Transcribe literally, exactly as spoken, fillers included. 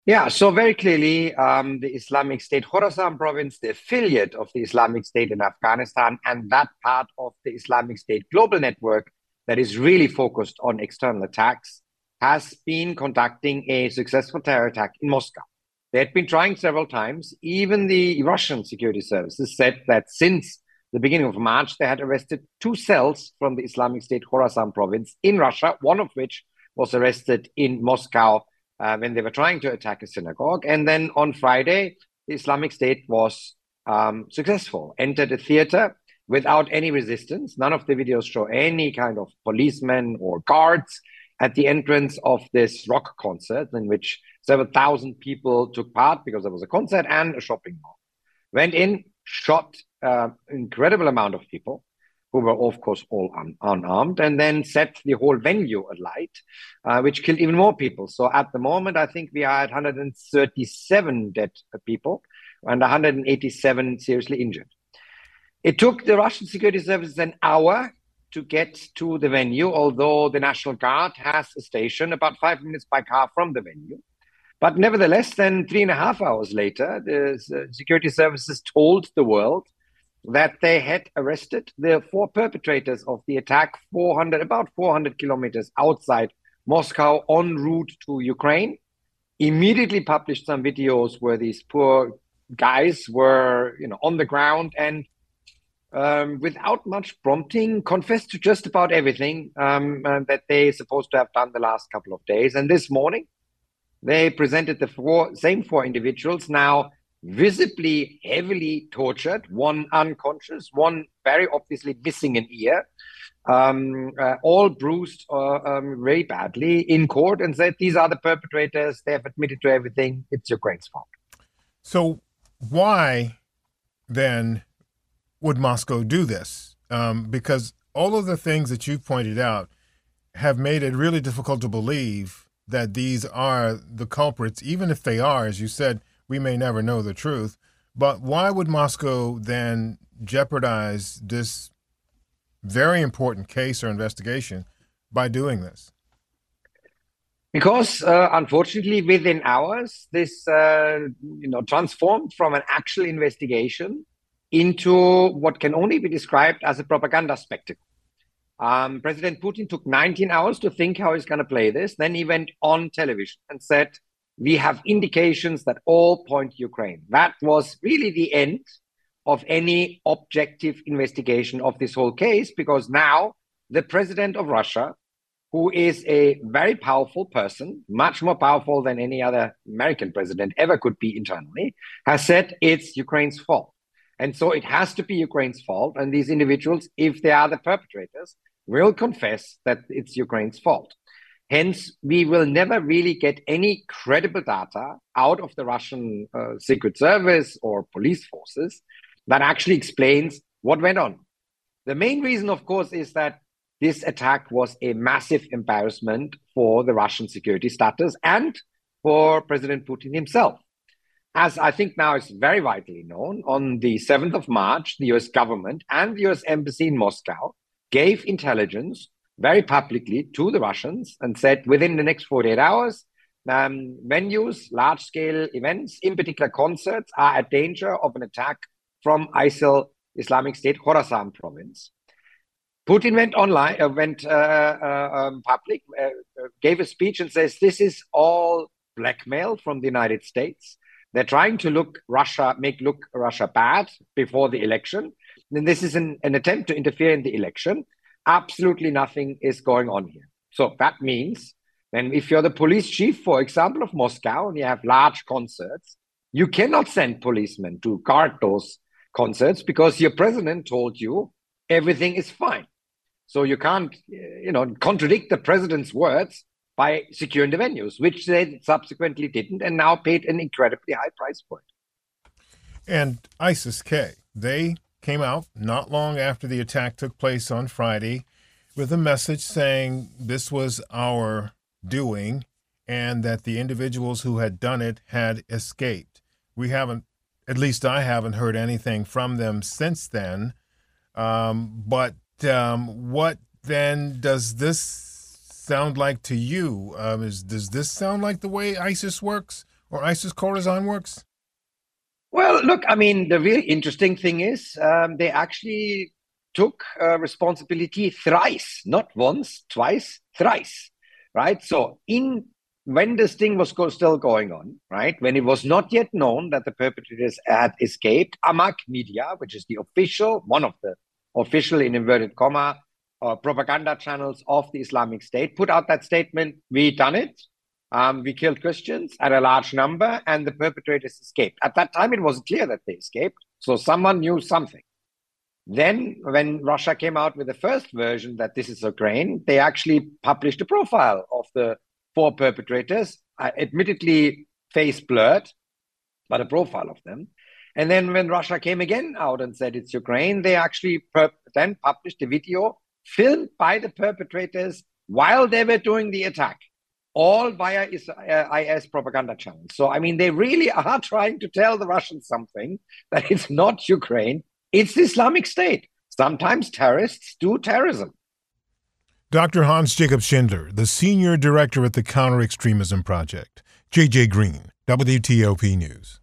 Yeah, so very clearly, um, the Islamic State Khorasan province, the affiliate of the Islamic State in Afghanistan, and that part of the Islamic State global network that is really focused on external attacks, has been conducting a successful terror attack in Moscow. They had been trying several times. Even the Russian security services said that since the beginning of March, they had arrested two cells from the Islamic State Khorasan province in Russia, one of which was arrested in Moscow uh, when they were trying to attack a synagogue. And then on Friday, the Islamic State was um, successful, entered a theater without any resistance. None of the videos show any kind of policemen or guards at the entrance of this rock concert in which several thousand people took part because there was a concert and a shopping mall. Went in, shot uh, incredible amount of people who were, of course, all un- unarmed, and then set the whole venue alight, uh, which killed even more people. So at the moment, I think we are at one hundred thirty-seven dead people and one hundred eighty-seven seriously injured. It took the Russian security services an hour to get to the venue, although the National Guard has a station about five minutes by car from the venue. But nevertheless, then three and a half hours later, the security services told the world that they had arrested the four perpetrators of the attack four hundred, about four hundred kilometers outside Moscow en route to Ukraine. Immediately published some videos where these poor guys were, you know, on the ground and um, without much prompting, confessed to just about everything um, uh, that they supposed to have done the last couple of days. And this morning, they presented the four, same four individuals, now visibly heavily tortured, one unconscious, one very obviously missing an ear, um, uh, all bruised uh, um, very badly in court, and said these are the perpetrators. They have admitted to everything. It's Ukraine's fault. So why then would Moscow do this? Um, because all of the things that you pointed out have made it really difficult to believe that these are the culprits, even if they are, as you said, we may never know the truth. But why would Moscow then jeopardize this very important case or investigation by doing this? Because uh, unfortunately, within hours, this uh, you know transformed from an actual investigation into what can only be described as a propaganda spectacle. Um, President Putin took nineteen hours to think how he's going to play this. Then he went on television and said, we have indications that all point to Ukraine. That was really the end of any objective investigation of this whole case, because now the president of Russia, who is a very powerful person, much more powerful than any other American president ever could be internally, has said it's Ukraine's fault. And so it has to be Ukraine's fault. And these individuals, if they are the perpetrators, will confess that it's Ukraine's fault. Hence, we will never really get any credible data out of the Russian uh, Secret Service or police forces that actually explains what went on. The main reason, of course, is that this attack was a massive embarrassment for the Russian security status and for President Putin himself. As I think now is very widely known, on the seventh of March, the U S government and the U S embassy in Moscow gave intelligence very publicly to the Russians and said within the next forty-eight hours, um, venues, large-scale events, in particular concerts, are at danger of an attack from ISIL, Islamic State Khorasan province. Putin went online, uh, went uh, uh, um, public, uh, uh, gave a speech and says this is all blackmail from the United States. They're trying to look Russia, make look Russia bad before the election. And this is an, an attempt to interfere in the election. Absolutely nothing is going on here. So that means then if you're the police chief, for example, of Moscow, and you have large concerts, you cannot send policemen to guard those concerts because your president told you everything is fine. So you can't, you know, contradict the president's words by securing the venues, which they subsequently didn't and now paid an incredibly high price for it. And ISIS-K, they came out not long after the attack took place on Friday with a message saying this was our doing and that the individuals who had done it had escaped. We haven't, at least I haven't heard anything from them since then. Um, but um, what then does this sound like to you? Um, is, does this sound like the way ISIS works, or ISIS Khorasan works? Well, look, I mean, the really interesting thing is um, they actually took uh, responsibility thrice, not once, twice, thrice, right? So in when this thing was go, still going on, right, when it was not yet known that the perpetrators had escaped, Amaq Media, which is the official, one of the official, in inverted comma, uh, propaganda channels of the Islamic State, put out that statement, we done it. Um, we killed Christians at a large number, and the perpetrators escaped. At that time, it wasn't clear that they escaped, so someone knew something. Then, when Russia came out with the first version that this is Ukraine, they actually published a profile of the four perpetrators, uh, admittedly face blurred, but a profile of them. And then when Russia came again out and said it's Ukraine, they actually per- then published a video filmed by the perpetrators while they were doing the attack, all via I S propaganda channels. So, I mean, they really are trying to tell the Russians something, that it's not Ukraine, it's the Islamic State. Sometimes terrorists do terrorism. Doctor Hans Jacob Schindler, the Senior Director at the Counter-Extremism Project. J J Green, W T O P News.